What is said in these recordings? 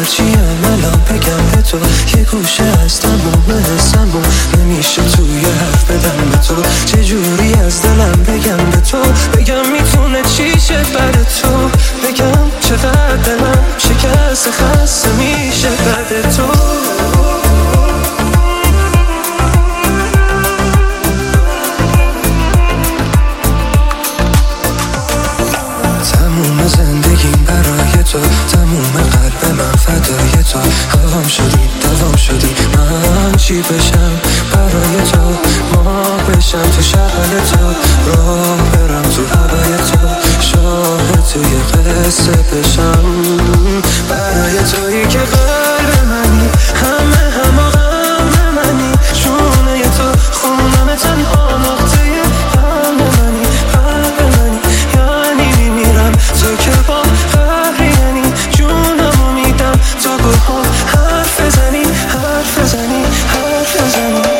هرچی الان بگم به تو یه گوشه از تموم حسمو نمیشه توی حرف بدم به تو. چجوری از دلم بگم به تو، بگم میتونه چی شه بعد تو، بگم چقدر دلم شکست خسته میشه بعد تو. تموم زندگیم برای تو، تموم قلب من فدای تو. هوام شدی دوام شدی، من چی بشم برای تو، ماه بشم تو شبای تو، راه برم تو هوای تو، شاهد توی قصه بشم برای تویی که قلب منی، همه غم منی، شونه تو خونم تنها نقطه قلب منی، قلب منی یعنی میمیرم تو که با قهری، یعنی جونمو میدم تو با حرف بزنی، حرف بزنی، حرف بزنی.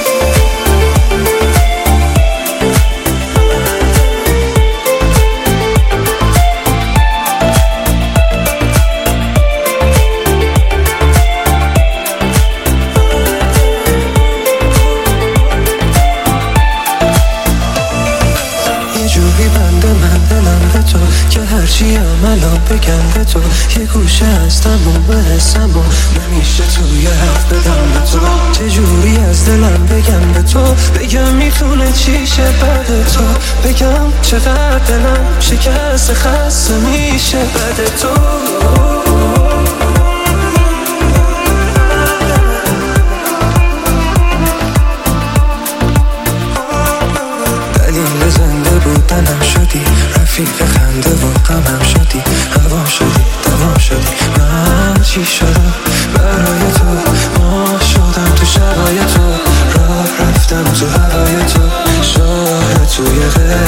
هرچی الان بگم به تو یه گوشه از تموم حسمو نمیشه توی حرف بدم به تو. چجوری از دلم بگم به تو، بگم میتونه چی شه بعد تو، بگم چقدر دلم شکست خسته میشه بعد تو. دلیل زنده بودنم شدی، رفیق خنده و غمم شدی، هوام شدی دوام شدی، من چی شدم برای تو، ماه شدم تو شبای تو، راه رفتم تو هوای تو، شاهد توی